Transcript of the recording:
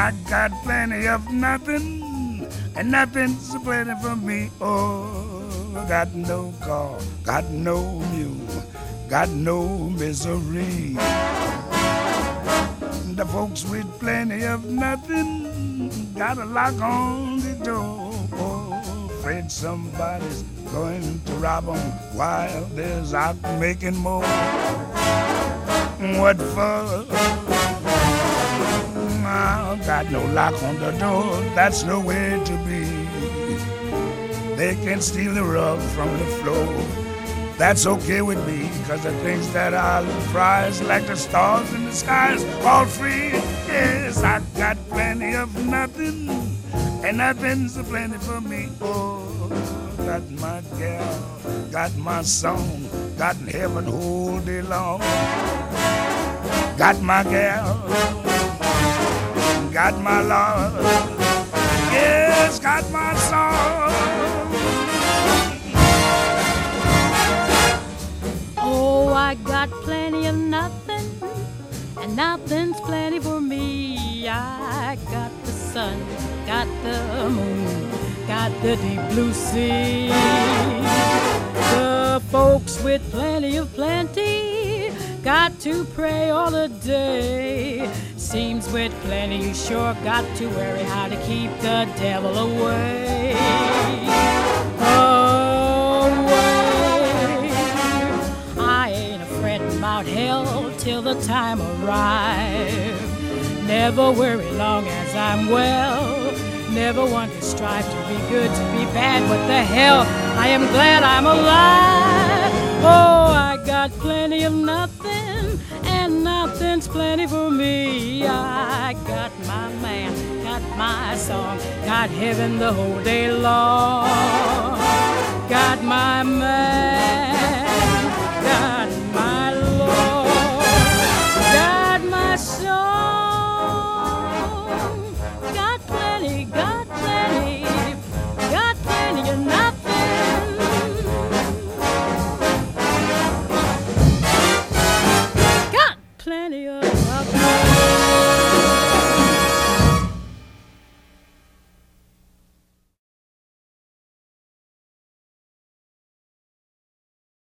I got plenty of nothing, and nothing's plenty for me. Oh, got no car, got no mule, got no misery. The folks with plenty of nothing got a lock on the door. Oh, afraid somebody's going to rob 'em while there's out making more. What for? I got no lock on the door, that's no way to be. They can steal the rug from the floor. That's okay with me, 'cause the things that I prize, like the stars in the skies, all free. Yes, I got plenty of nothing, and nothing's plenty for me. Oh, got my gal, got my song, got heaven all day long. Got my gal, got my love, yes, got my song. Oh, I got plenty of nothing, and nothing's plenty for me. I got the sun, got the moon, got the deep blue sea. The folks with plenty of plenty got to pray all the day. Seems with plenty you sure got to worry how to keep the devil away. About hell till the time arrive. Never worry long as I'm well. Never want to strive to be good, to be bad. What the hell? I am glad I'm alive. Oh, I got plenty of nothing, and nothing's plenty for me. I got my man, got my song, got heaven the whole day long. Got my man,